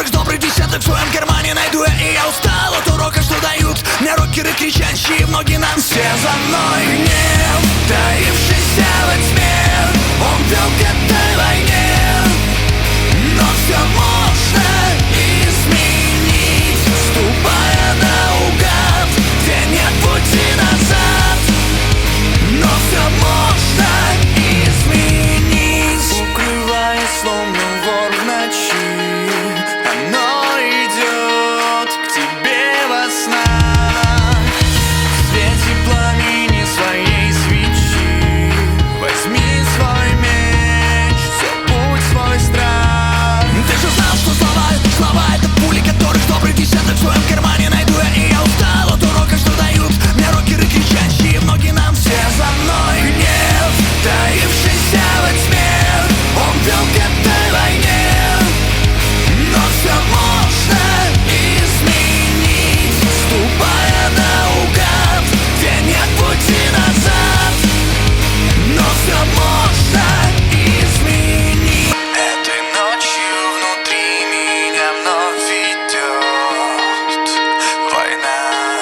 которых добрый десяток в своем кармане найду я. И я устал от урока, что дают мне рокеры, кричащие в ноги нам. Все за мной. Гнев, таившийся во тьме, он вел к этой войне. Но все можно изменить, ступая наугад, где нет пути назад. Но все можно изменить. Укрываясь словно вор в ночи, оно идет к тебе во снах. В свете пламени своей свечи возьми свой меч, все путь свой страх. Ты же знал, что слова это пули, которых добрый десяток в своем кармане найду я. И я устал от урока, что дают мне рокеры, кричащие в ноги нам. Все за мной. Гнев, таившийся во тьме, он вел к этой войне. Но все можно изменить, ступая наугад, где нет пути назад. Но все можно изменить. Этой ночью внутри меня вновь идет война.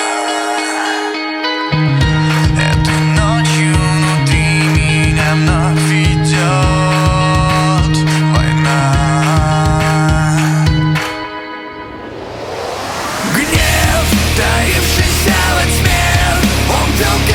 Этой ночью внутри меня вновь идет война. Гнев, таившийся во тьме, он вел к